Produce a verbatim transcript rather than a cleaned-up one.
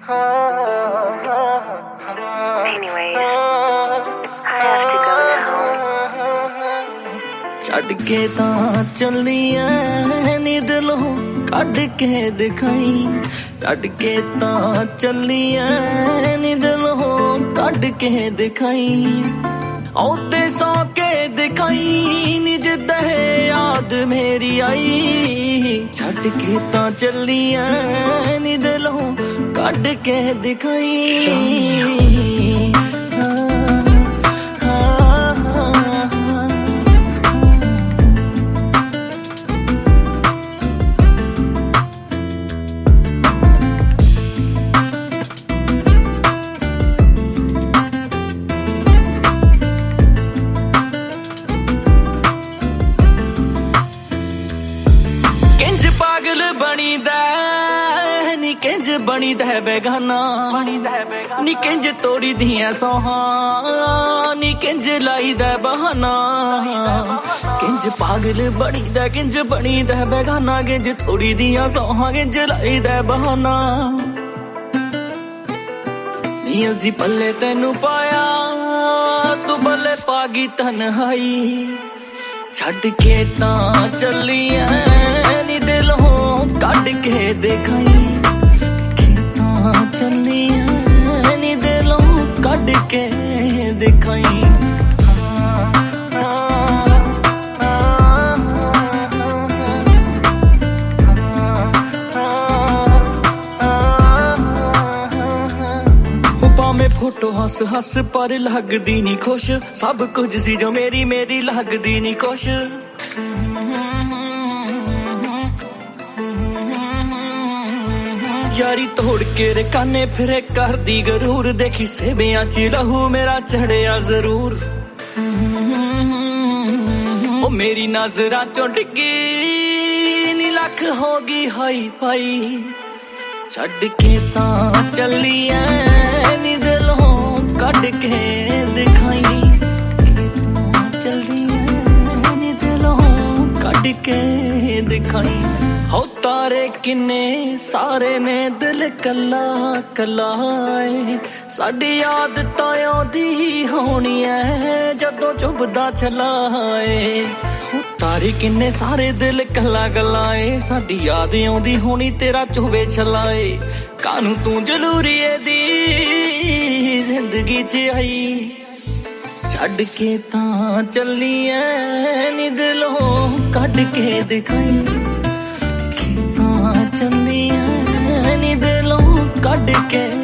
छड़ के तां चली ऐ नी दिलों कढ के दिखाई, छड़ के तां चली ऐ नी दिलों कढ के दिखाई, औते सौ के दिखाई नी जिद्द है याद मेरी आई, छड़ के तां चली ऐ नी दिलों कढ के दिखाई। पागल बनी दा नी किंज बनी दा बेगाना, नी किंज तोड़ी दियां सोहा नी किंज लाई दा बहाना, किंज पागल बनी दा किंज बनी दा बेगाना, किंज तोड़ी दियां सोहा किंज लाई दा बहाना, नी असी पल्ले तेनू पाया तू बल्ले पागी तन्हाई, छड़ के तां चली ऐ नी दिलों कढ के दिखाई, तां चली ऐ नी दिलों कढ के दिखाई। में फोटो हस हस पर लगदी नी खुश, सब कुछ सी जो मेरी मेरी लगदी नी खुश, यारी तोड़ के रे काने फिरे कर दी गरूर, देखी सेबियां च लहू मेरा चढ़िया जरूर, ओ मेरी नजरा चों डिगी नी लख होगी हाई फाई, छड़ के तां चली ऐ नी दिलों कढ के दिखाई, तां चली ऐ नी दिलों कढ के दिखाई। हो तारे किन्ने सारे ने दिल कला कला ऐ, साडी याद तां आउंदी होनी ऐ जदों चुभदा चलाए, तारे किन्ने सारे दिल कला कला ऐ, साडी याद आउंदी होनी तेरा चुभे चलाए, कानू तू जरूरी ऐ दी जिंदगी च आई, छड़ के तां चली ऐ नी दिलों कढ के दिखाई, चली ऐ नी दिलों कढ के